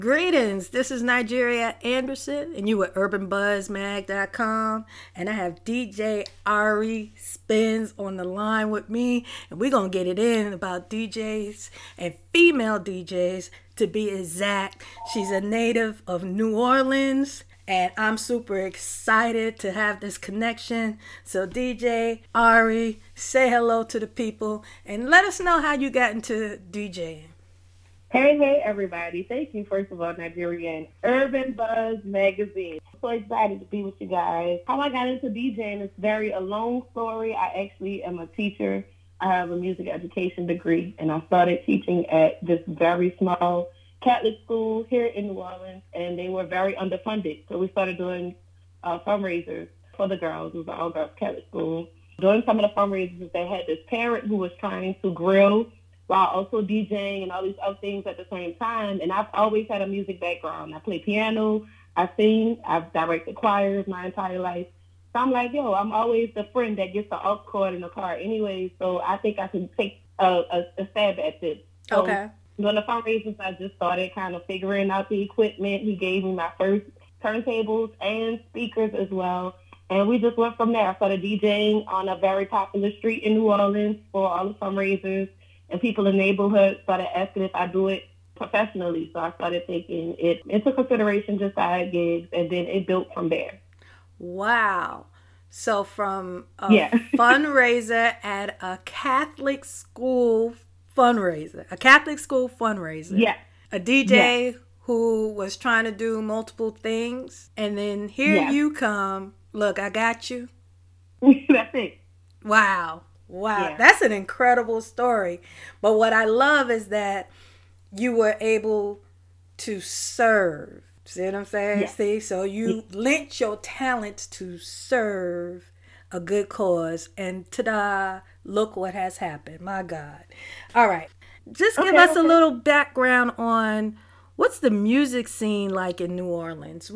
Greetings, this is Nigeria Anderson, and you at UrbanBuzzMag.com, and I have DJ Ari Spins on the line with me, and we're going to get it in about DJs and female DJs, to be exact. She's a native of New Orleans, and I'm super excited to have this connection. So DJ Ari, say hello to the people, and let us know how you got into DJing. Hey, everybody. Thank you, first of all, Nigerian Urban Buzz Magazine. I'm so excited to be with you guys. How I got into DJing is a long story. I actually am a teacher. I have a music education degree, and I started teaching at this very small Catholic school here in New Orleans, and they were very underfunded. So we started doing fundraisers for the girls. It was an all-girls Catholic school. During some of the fundraisers, they had this parent who was trying to grill while also DJing and all these other things at the same time. And I've always had a music background. I play piano, I sing, I've directed choirs my entire life. So I'm like, I'm always the friend that gets the aux cord in the car anyway, so I think I can take a stab at this. So okay. During the fundraisers, I just started kind of figuring out the equipment. He gave me my first turntables and speakers as well. And we just went from there. I started DJing on a very popular street in New Orleans for all the fundraisers. And people in the neighborhood started asking if I do it professionally. So I started taking it into consideration, just side gigs, and then it built from there. Wow. So from a fundraiser at a Catholic school fundraiser, a DJ who was trying to do multiple things, and then here you come. Look, I got you. That's it. Wow. That's an incredible story. But what I love is that you were able to serve. See what I'm saying? Yes. See, so you lent your talents to serve a good cause, and ta-da, look what has happened. My God. All right. Just give us a little background on what's the music scene like in New Orleans.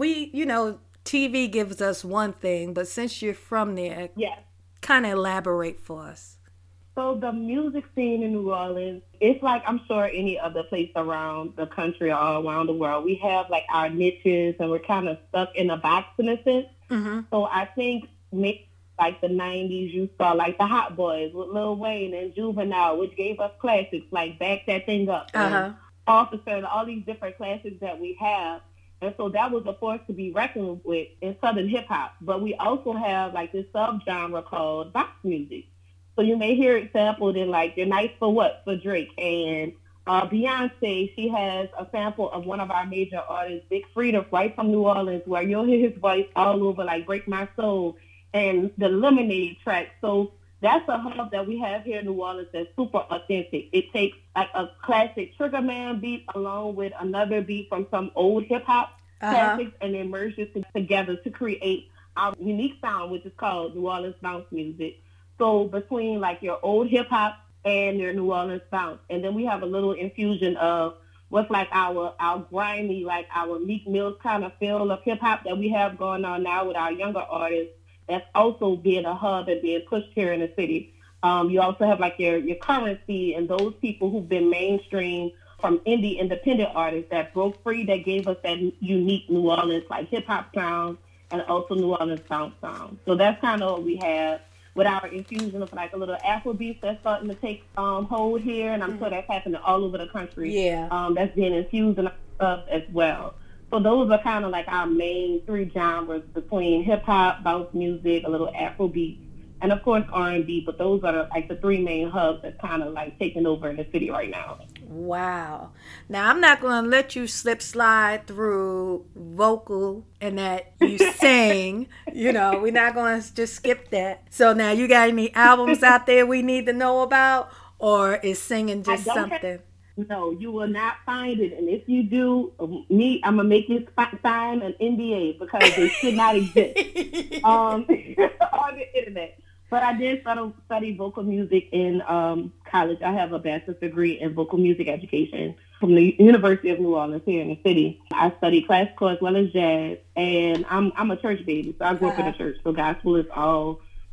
TV gives us one thing, but since you're from there, kind of elaborate for us. So the music scene in New Orleans, it's like I'm sure any other place around the country or around the world. We have like our niches, and we're kind of stuck in a box in a sense. Mm-hmm. So I think maybe like the 90s, you saw like the Hot Boys with Lil Wayne and Juvenile, which gave us classics like Back That Thing Up, and Officer, and all these different classics that we have. And so that was a force to be reckoned with in Southern hip hop. But we also have like this subgenre called box music. So you may hear it sampled in like You're Nice for What for Drake. And Beyonce, she has a sample of one of our major artists, Big Freedia, right from New Orleans, where you'll hear his voice all over like Break My Soul and the Lemonade track. So that's a hub that we have here in New Orleans that's super authentic. It takes like a classic Trigger Man beat along with another beat from some old hip hop classics, and then merge it together to create our unique sound, which is called New Orleans bounce music. So between like your old hip hop and your New Orleans bounce, and then we have a little infusion of what's like our grimy, like our Meek Mills kind of feel of hip hop that we have going on now with our younger artists. That's also being a hub and being pushed here in the city. You also have like your Currency and those people who've been mainstream from indie independent artists that broke free, that gave us that unique New Orleans like hip hop sound and also New Orleans bounce sound. So that's kind of what we have with our infusion of like a little Afrobeat that's starting to take hold here, and I'm sure that's happening all over the country. That's being infused in our stuff as well. So those are kind of like our main three genres between hip-hop, bounce music, a little Afrobeat, and of course R&B. But those are like the three main hubs that's kind of like taking over in the city right now. Wow. Now, I'm not going to let you slide through vocal and that you sing. We're not going to just skip that. So now you got any albums out there we need to know about, or is singing just something? No, you will not find it. And if you do, I'm going to make you sign an NDA because it should not exist on the internet. But I did study vocal music in college. I have a bachelor's degree in vocal music education from the University of New Orleans here in the city. I studied classical as well as jazz, and I'm a church baby, so I grew up in a church. So gospel is all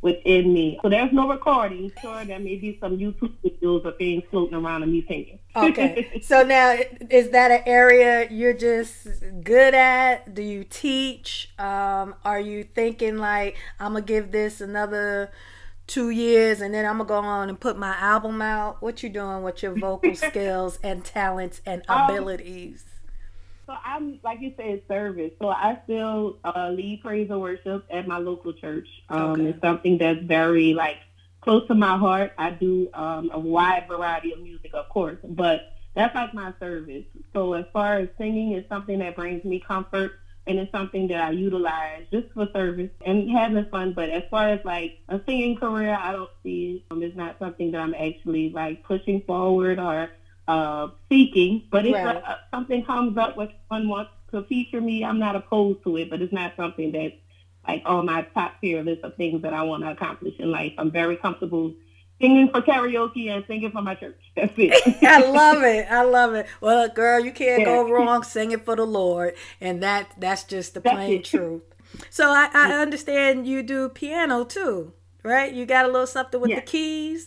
within me. So there's no recording. Sure, there may be some YouTube videos or things floating around of me singing. Okay. So now, is that an area you're just good at? Do you teach? Are you thinking like, I'm going to give this another 2 years and then I'm going to go on and put my album out? What you doing with your vocal skills and talents and abilities? So I'm, like you said, service. So I still lead praise and worship at my local church. It's something that's very, like, close to my heart. I do a wide variety of music, of course, but that's like my service. So as far as singing, it's something that brings me comfort, and it's something that I utilize just for service and having fun. But as far as, like, a singing career, I don't see it. It's not something that I'm actually, like, pushing forward or seeking, but if something comes up where someone wants to feature me, I'm not opposed to it, but it's not something that's like on my top tier list of things that I want to accomplish in life. I'm very comfortable singing for karaoke and singing for my church. That's it. I love it. Well, girl, you can't go wrong singing for the Lord, and that's just the plain truth. So I understand you do piano too, right? You got a little something with the keys.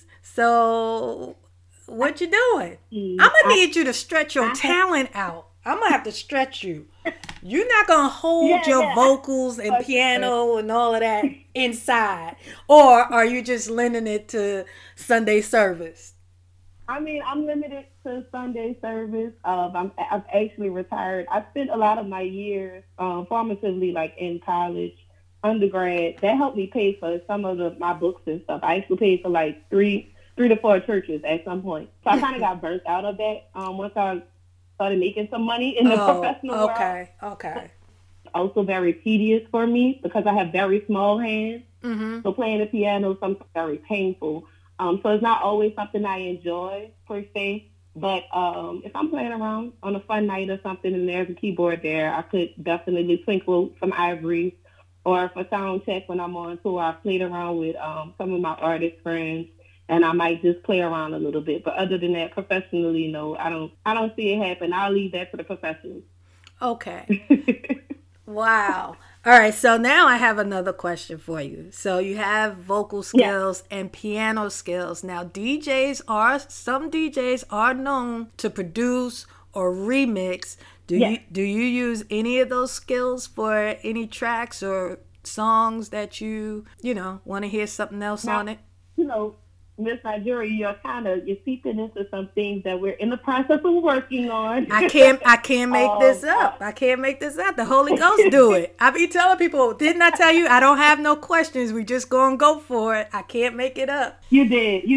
So what you doing? I'm gonna need you to stretch your talent out. I'm gonna have to stretch you. You're not gonna hold your vocals and piano and all of that inside, or are you just lending it to Sunday service? I mean, I'm limited to Sunday service. I've actually retired. I spent a lot of my years formatively, like in college, undergrad. That helped me pay for some of my books and stuff. I actually paid for like three to four churches at some point. So I kind of got burnt out of that once I started making some money in the professional world. Okay. Also very tedious for me because I have very small hands. Mm-hmm. So playing the piano is something very painful. So it's not always something I enjoy per se. But if I'm playing around on a fun night or something and there's a keyboard there, I could definitely twinkle some ivories. Or for sound check when I'm on tour, I've played around with some of my artist friends. And I might just play around a little bit. But other than that, professionally, no, I don't see it happen. I'll leave that to the professionals. Okay. Wow. All right. So now I have another question for you. So you have vocal skills and piano skills. Now, some DJs are known to produce or remix. Do you use any of those skills for any tracks or songs that you want to hear something else on it? Miss Nigeria, you're seeping into some things that we're in the process of working on. I can't make this up. I can't make this up. The Holy Ghost do it. I be telling people, didn't I tell you I don't have no questions? We just gonna go for it. I can't make it up. You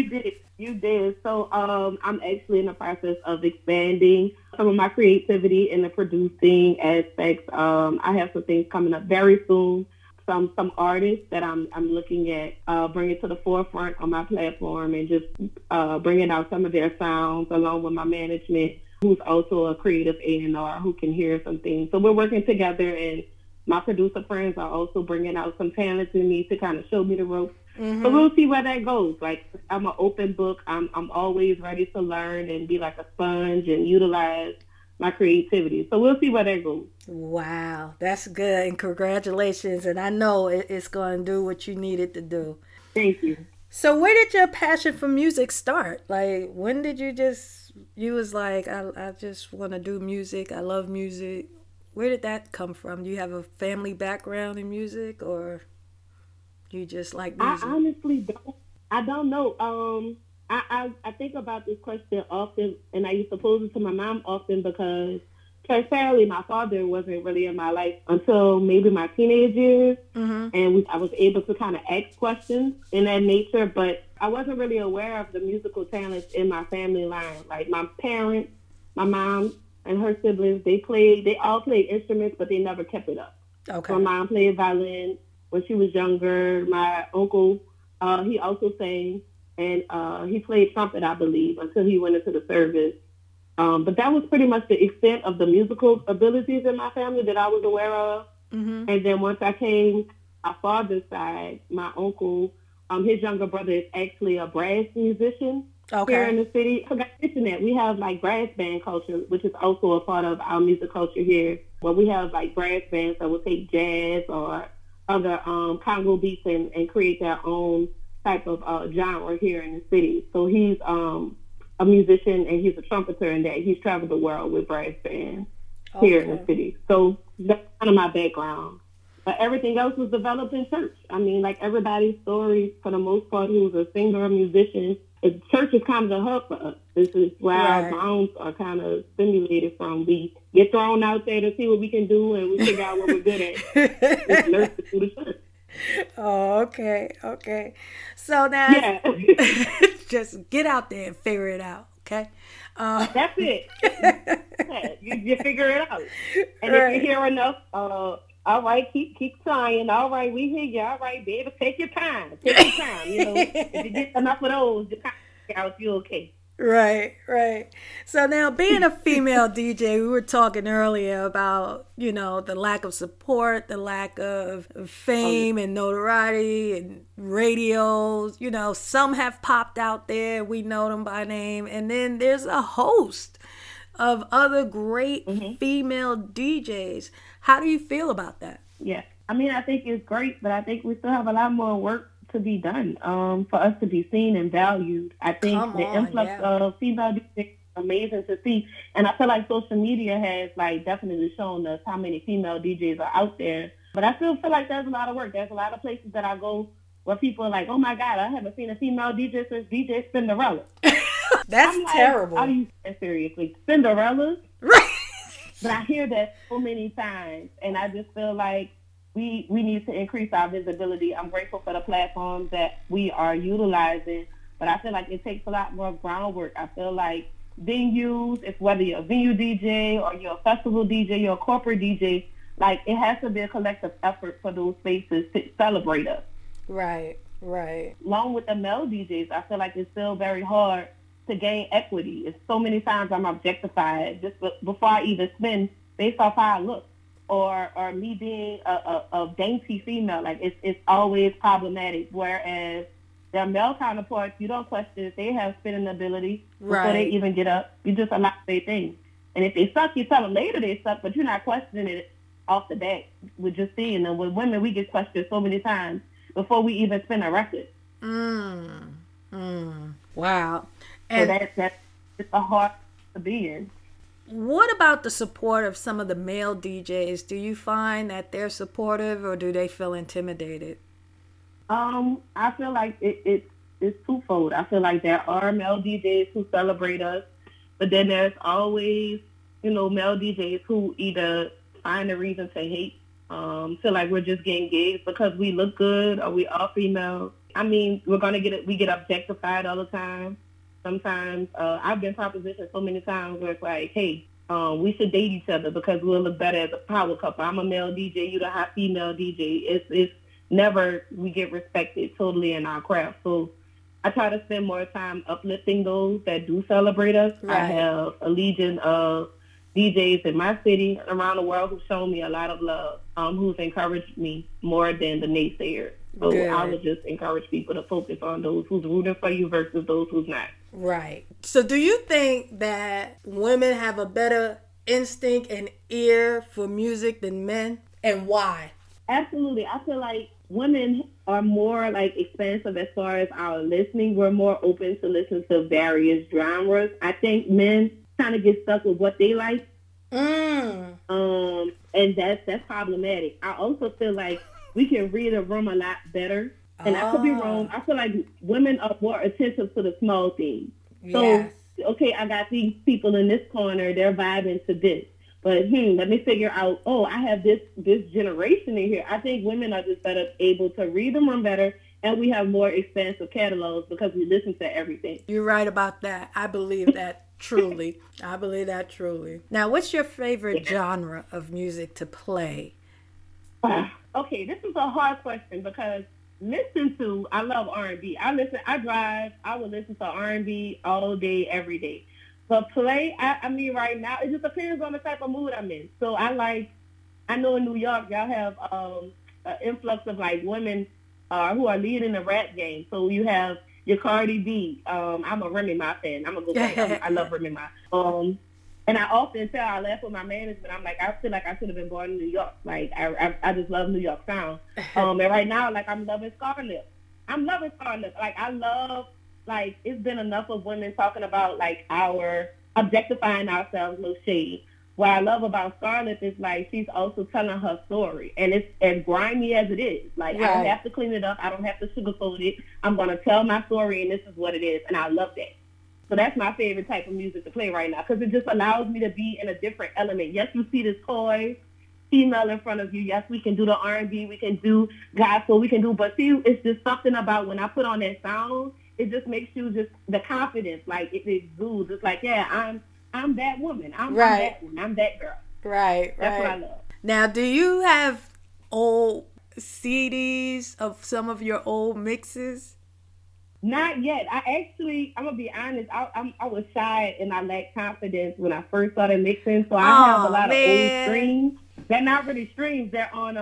did. So I'm actually in the process of expanding some of my creativity in the producing aspects. I have some things coming up very soon. Some artists that I'm looking at bringing to the forefront on my platform and just bringing out some of their sounds along with my management, who's also a creative A&R who can hear some things. So we're working together, and my producer friends are also bringing out some talents in me to kind of show me the ropes. Mm-hmm. So we'll see where that goes. Like, I'm an open book. I'm always ready to learn and be like a sponge and utilize my creativity. So we'll see where that goes. Wow, that's good. And congratulations. And I know it's going to do what you need it to do. Thank you. So where did your passion for music start? Like, when did you was like, I just want to do music. I love music. Where did that come from? Do you have a family background in music, or you just like music? I honestly don't. I don't know. I think about this question often, and I used to pose it to my mom often because, transparently, my father wasn't really in my life until maybe my teenage years, and I was able to kind of ask questions in that nature, but I wasn't really aware of the musical talents in my family line. Like, my parents, my mom, and her siblings, they all played instruments, but they never kept it up. Okay. My mom played violin when she was younger. My uncle, he also sang. And he played trumpet, I believe, until he went into the service. But that was pretty much the extent of the musical abilities in my family that I was aware of. Mm-hmm. And then once I came my father's side, my uncle, his younger brother is actually a brass musician here in the city. I forgot to mention that. We have like brass band culture, which is also a part of our music culture here, where we have like brass bands that will take jazz or other Congo beats and create their own type of genre here in the city. So he's a musician and he's a trumpeter, and that he's traveled the world with brass bands here in the city. So that's kind of my background. But everything else was developed in church. I mean, like everybody's story, for the most part, who's a singer or musician, church is kind of the hub for us. This is where our minds are kind of stimulated from. We get thrown out there to see what we can do, and we figure out what we're good at. It's nurtured through the church. Oh, okay. So now, just get out there and figure it out, okay? That's it. You figure it out. And if you hear enough, all right, keep trying. All right, we hear you. All right, baby, take your time. You know, if you get enough of those, you kind of figure out if you're okay. Right. So now, being a female DJ, we were talking earlier about, you know, the lack of support, the lack of fame and notoriety and radios. You know, some have popped out there. We know them by name. And then there's a host of other great female DJs. How do you feel about that? Yeah. I mean, I think it's great, but I think we still have a lot more work to be done for us to be seen and valued. I think the influx of female DJs is amazing to see. And I feel like social media has like definitely shown us how many female DJs are out there. But I still feel like there's a lot of work. There's a lot of places that I go where people are like, oh my God, I haven't seen a female DJ since DJ Cinderella. That's terrible. Are you seriously? Cinderella? Right. But I hear that so many times, and I just feel like we need to increase our visibility. I'm grateful for the platforms that we are utilizing, but I feel like it takes a lot more groundwork. I feel like venues, if whether you're a venue DJ or you're a festival DJ, you're a corporate DJ, like it has to be a collective effort for those spaces to celebrate us. Right. Along with the male DJs, I feel like it's still very hard to gain equity. It's so many times I'm objectified just before I even spin based off how I look, or me being a dainty female. Like it's always problematic. Whereas their male counterparts, you don't question if they have spinning ability before they even get up. You just allow their thing. And if they suck, you tell them later they suck, but you're not questioning it off the bat. We're just seeing them. With women, we get questioned so many times before we even spin a record. Wow. And so that's it's a hard to be in. What about the support of some of the male DJs? Do you find that they're supportive, or do they feel intimidated? I feel like it's twofold. I feel like there are male DJs who celebrate us, but then there's always, you know, male DJs who either find a reason to hate, feel like we're just getting gigs because we look good or we are female. I mean, we get objectified all the time. Sometimes I've been propositioned so many times where it's like, hey, we should date each other because we'll look better as a power couple. I'm a male DJ, you're the hot female DJ. It's never we get respected totally in our craft. So I try to spend more time uplifting those that do celebrate us. Right. I have a legion of DJs in my city and around the world who've shown me a lot of love, who's encouraged me more than the naysayers. So I would just encourage people to focus on those who's rooting for you versus those who's not. Right. So do you think that women have a better instinct and ear for music than men? And why? Absolutely. I feel like women are more like expansive as far as our listening. We're more open to listen to various genres. I think men kind of get stuck with what they like. And that's problematic. I also feel like we can read a room a lot better. And I could be wrong. I feel like women are more attentive to the small things. Yes. So, okay, I got these people in this corner. They're vibing to this. But, let me figure out, I have this generation in here. I think women are just better able to read the room better, and we have more expansive catalogs because we listen to everything. You're right about that. I believe that truly. I believe that truly. Now, what's your favorite genre of music to play? Okay, this is a hard question because I love R&B. I drive, I will listen to R&B all day, every day. But play, I mean, right now, it just depends on the type of mood I'm in. So I know in New York, y'all have an influx of like women who are leading the rap game. So you have your Cardi B. I'm a Remy Ma fan. I'm going to go back. I love Remy Ma. And I often tell, I laugh with my management, I'm like, I feel like I should have been born in New York. Like, I just love New York sound. And right now, like, I'm loving Scarlett. Like, I love, like, it's been enough of women talking about, like, our objectifying ourselves, no shade. What I love about Scarlett is, like, she's also telling her story. And it's as grimy as it is. Like, I don't have to clean it up. I don't have to sugarcoat it. I'm going to tell my story, and this is what it is. And I love that. So that's my favorite type of music to play right now because it just allows me to be in a different element. Yes, you see this toy female in front of you. Yes, we can do the R&B. We can do gospel. We can do, but see, it's just something about when I put on that sound, it just makes you just the confidence. Like it exudes. It's like, yeah, I'm that woman. I'm that one. I'm that girl. Right. That's what I love. Now, do you have old CDs of some of your old mixes? Not yet. I'm gonna be honest. I was shy and I lacked confidence when I first started mixing. So I have a lot of old streams. They're not really streams. They're on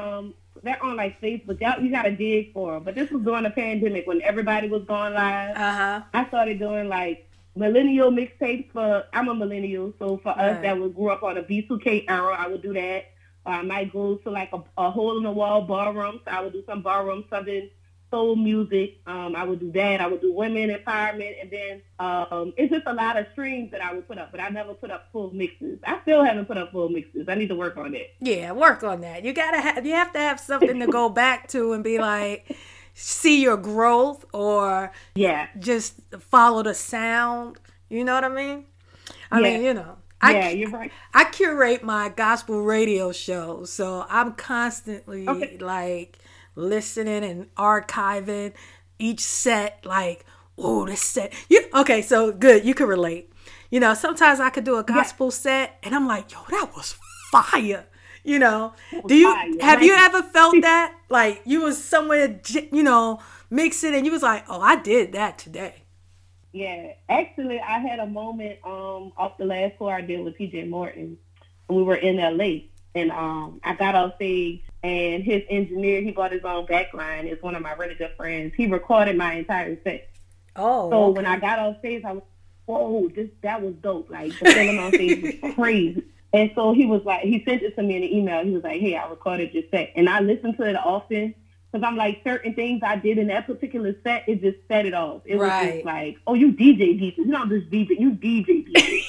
like Facebook. You gotta dig for them. But this was during the pandemic when everybody was going live. I started doing like millennial mixtapes I'm a millennial, so for us that grew up on a B2K era, I would do that. I might go to like a hole in the wall ballroom, so I would do some ballroom Southern soul music. I would do that. I would do women empowerment, and then it's just a lot of streams that I would put up, but I never put up full mixes. I still haven't put up full mixes. I need to work on it. Yeah, work on that. You have to have something to go back to and be like, see your growth, or just follow the sound. You know what I mean? I mean, you know. You're right. I curate my gospel radio show, so I'm constantly like listening and archiving each set, like, oh, this set. Okay, so good. You can relate. You know, sometimes I could do a gospel set, and I'm like, yo, that was fire. You know, have you ever felt that? Like, you was somewhere, you know, mixing, and you was like, oh, I did that today. Yeah, actually, I had a moment off the last tour I did with PJ Morton. We were in LA, and I got off stage, and his engineer, he bought his own backline. It's one of my really good friends. He recorded my entire set. Oh, so when I got off stage, I was, whoa, that was dope. Like, the feeling on stage was crazy. And so he was like, he sent it to me in an email. He was like, hey, I recorded your set. And I listened to it often. Because I'm like, certain things I did in that particular set, it just set it off. It was just like, oh, you DJ. You don't just DJ, you DJ.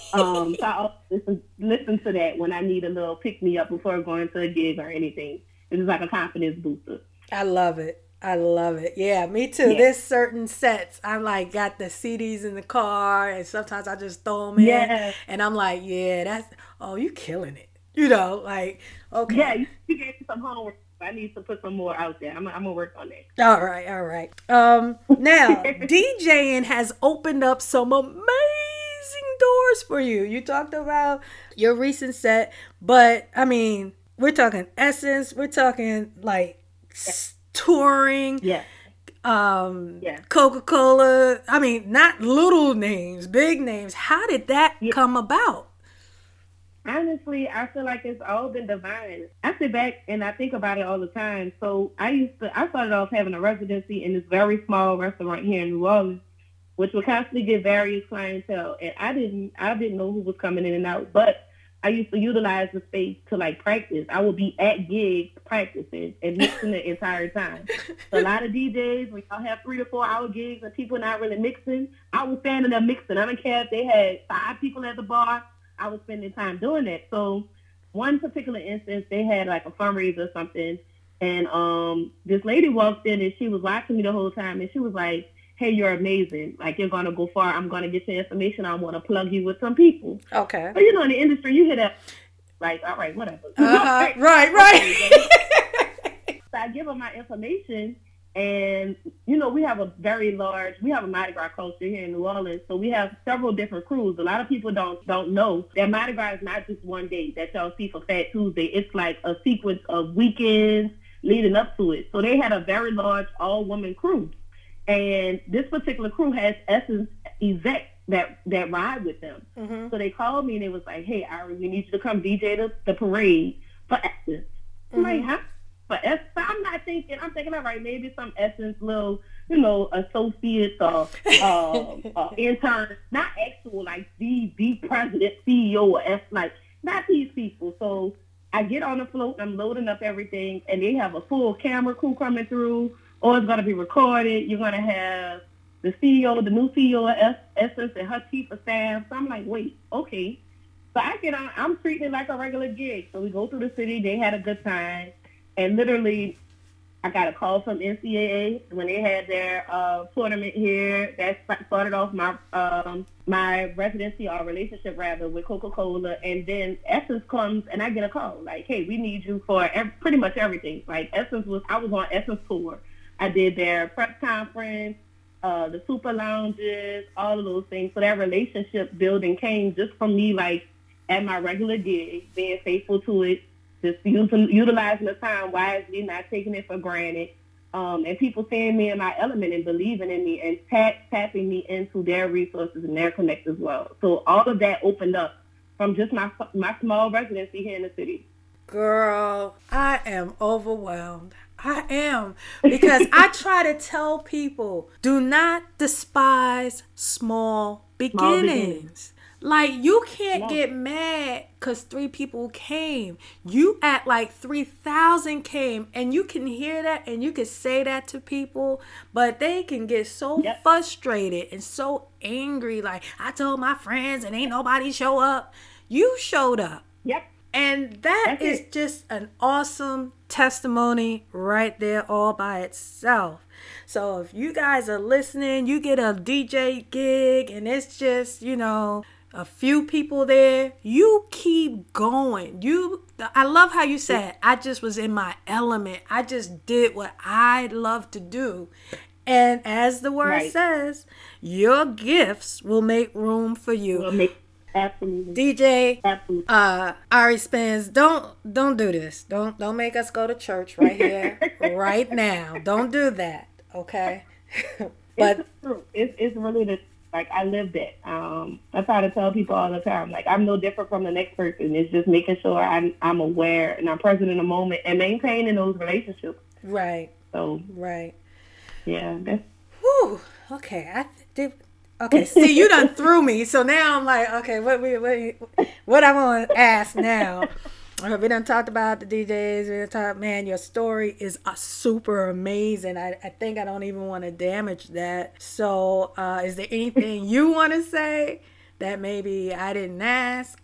So I listen to that when I need a little pick-me-up before going to a gig or anything. It's just like a confidence booster. I love it. Yeah, me too. Yeah. There's certain sets. I'm like, got the CDs in the car, and sometimes I just throw them in. And I'm like, you killing it. You know, like, okay. Yeah, you gave me some homework. I need to put some more out there. I'm gonna work on that. All right. Now DJing has opened up some amazing doors for you. You talked about your recent set, but I mean, we're talking Essence. We're talking like touring. Coca-Cola. I mean, not little names, big names. How did that come about? Honestly, I feel like it's all been divine. I sit back and I think about it all the time. So I started off having a residency in this very small restaurant here in New Orleans, which would constantly get various clientele. And I didn't know who was coming in and out, but I used to utilize the space to like practice. I would be at gigs practicing and mixing the entire time. So a lot of DJs, when y'all have 3 to 4 hour gigs and people not really mixing, I was standing there mixing. I don't care if they had 5 people at the bar. I was spending time doing that. So one particular instance, they had like a fundraiser or something, and this lady walked in and she was watching me the whole time, and she was like, hey, you're amazing. Like, you're going to go far. I'm going to get your information. I want to plug you with some people. Okay. But, you know, in the industry, you hear that, like, all right, whatever. Right. So I give her my information. And, you know, we have a Mardi Gras culture here in New Orleans. So we have several different crews. A lot of people don't know that Mardi Gras is not just one day that y'all see for Fat Tuesday. It's like a sequence of weekends leading up to it. So they had a very large all-woman crew. And this particular crew has Essence execs that ride with them. Mm-hmm. So they called me and it was like, hey, Ari, we need you to come DJ the parade for Essence. I'm like, huh? But I'm thinking, all right, maybe some Essence little associates or interns, not actual like the president, CEO, or like not these people. So I get on the float, I'm loading up everything, and they have a full camera crew coming through. Or it's going to be recorded. You're going to have the new CEO of Essence, and her chief of staff. So I'm like, wait, okay. So I get on. I'm treating it like a regular gig. So we go through the city. They had a good time. And literally, I got a call from NCAA when they had their tournament here. That started off my residency or relationship, rather, with Coca-Cola. And then Essence comes, and I get a call. Like, hey, we need you for pretty much everything. Like, I was on Essence tour. I did their press conference, the super lounges, all of those things. So that relationship building came just from me, like, at my regular gig, being faithful to it, just utilizing the time wisely, not taking it for granted, and people seeing me in my element and believing in me and tapping me into their resources and their connects as well. So all of that opened up from just my small residency here in the city. Girl, I am overwhelmed. I am, because I try to tell people, do not despise small beginnings. Like, you can't get mad because 3 people came. You act like 3,000 came, and you can hear that and you can say that to people, but they can get so frustrated and so angry. Like, I told my friends and ain't nobody show up. You showed up. Yep. And that's just an awesome testimony right there all by itself. So if you guys are listening, you get a DJ gig and it's just, a few people there, you keep going. I love how you said, I just was in my element. I just did what I love to do. And as the word says, your gifts will make room for you. Absolutely. DJ, Ari Spence, don't do this. Don't make us go to church right here, right now. Don't do that, okay? But it's true. It's really like, I lived it. I try to tell people all the time, like, I'm no different from the next person. It's just making sure I'm aware and I'm present in the moment and maintaining those relationships. Right. So. Right. Yeah. That's. Whew. Okay. Okay, see, you done threw me, so now I'm like, okay, what I'm going to ask now? We done talked about the DJs, we done talked, man, your story is super amazing. I think I don't even want to damage that. So, is there anything you want to say that maybe I didn't ask?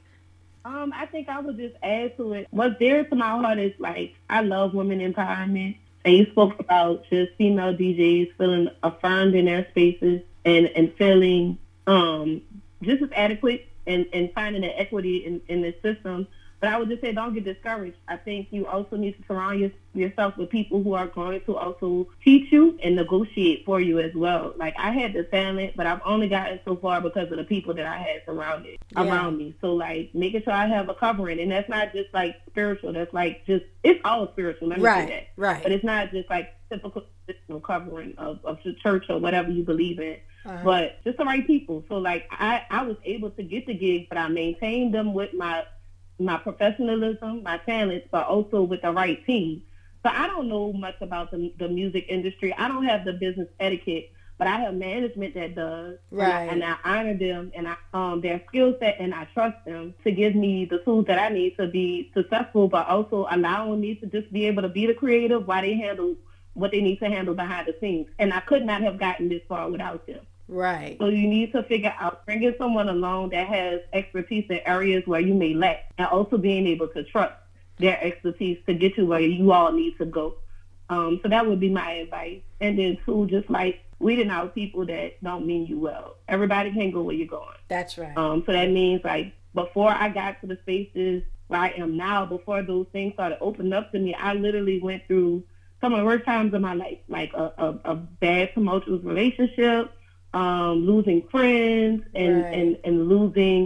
I think I would just add to it. What's dear to my heart is, like, I love women empowerment. And you spoke about just female DJs feeling affirmed in their spaces. And feeling just as adequate and finding the equity in the system. But I would just say, don't get discouraged. I think you also need to surround yourself with people who are going to also teach you and negotiate for you as well. Like, I had the talent, but I've only gotten so far because of the people that I had around me. So, like, making sure I have a covering. And that's not just, like, spiritual. That's, like, it's all spiritual. Let me say that. Right. But it's not just, like, typical covering of the church or whatever you believe in. But just the right people. So, like, I was able to get the gigs, but I maintained them with my professionalism, my talents, but also with the right team. So I don't know much about the music industry. I don't have the business etiquette, but I have management that does. Right. And I honor them and their skill set, and I trust them to give me the tools that I need to be successful, but also allowing me to just be able to be the creative while they handle what they need to handle behind the scenes. And I could not have gotten this far without them. Right. So you need to figure out bringing someone along that has expertise in areas where you may lack, and also being able to trust their expertise to get you where you all need to go. So that would be my advice. And then, too, just like weeding out people that don't mean you well. Everybody can go where you're going. That's right. So that means, like, before I got to the spaces where I am now, before those things started opening up to me, I literally went through some of the worst times of my life, like a bad, tumultuous relationship, losing friends and losing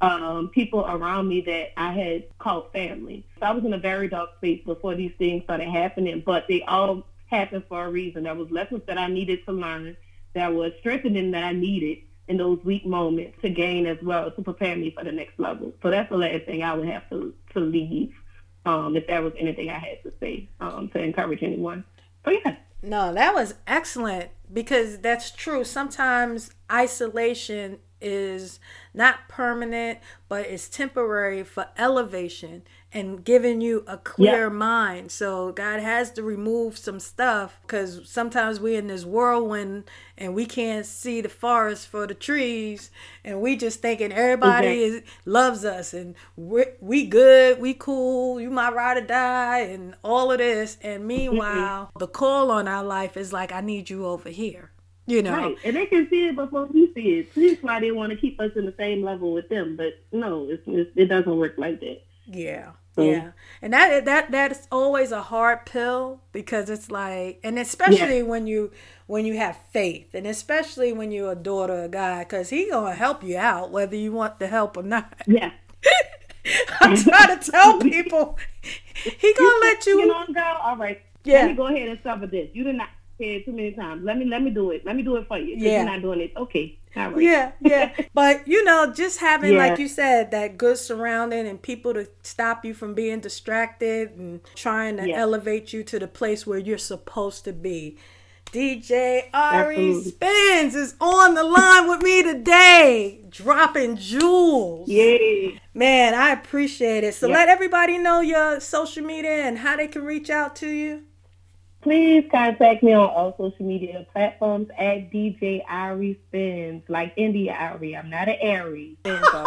people around me that I had called family. So I was in a very dark space before these things started happening, but they all happened for a reason. There was lessons that I needed to learn, that was strengthening that I needed in those weak moments to gain as well, to prepare me for the next level. So that's the last thing I would have to leave, if there was anything I had to say, to encourage anyone. So yeah. No, that was excellent because that's true. Sometimes isolation is not permanent, but it's temporary for elevation and giving you a clear mind. So God has to remove some stuff because sometimes we in this whirlwind and we can't see the forest for the trees, and we just thinking everybody loves us and we good, we cool, you my ride or die and all of this. And meanwhile, the call on our life is like, I need you over here. You know. Right, and they can see it before we see it. That's why they want to keep us in the same level with them. But no, it doesn't work like that. Yeah, yeah, and that's always a hard pill because it's like, and especially when you have faith, and especially when you're a daughter of God, because He gonna help you out whether you want the help or not. Yeah. I'm trying to tell people He gonna let you. You know, girl. All right. Yeah. Let me go ahead and suffer this. You did not. Too many times. Let me do it. Let me do it for you. Yeah. You're not doing it. Okay. All right. Yeah. But just having, like you said, that good surrounding and people to stop you from being distracted and trying to elevate you to the place where you're supposed to be. DJ Ari Spins is on the line with me today, dropping jewels. Yay. Man, I appreciate it. So let everybody know your social media and how they can reach out to you. Please contact me on all social media platforms at DJ Ari Spins, like India Ari. I'm not an Ari. Twitter,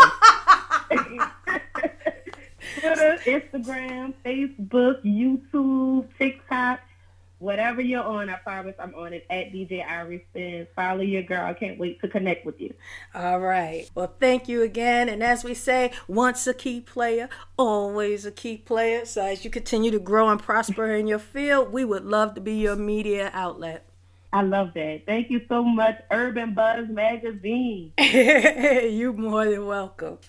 Instagram, Facebook, YouTube, TikTok, whatever you're on, I promise I'm on it at DJ Ari Spins. Follow your girl. I can't wait to connect with you. All right. Well, thank you again. And as we say, once a key player, always a key player. So as you continue to grow and prosper in your field, we would love to be your media outlet. I love that. Thank you so much, Urban Buzz Magazine. You're more than welcome.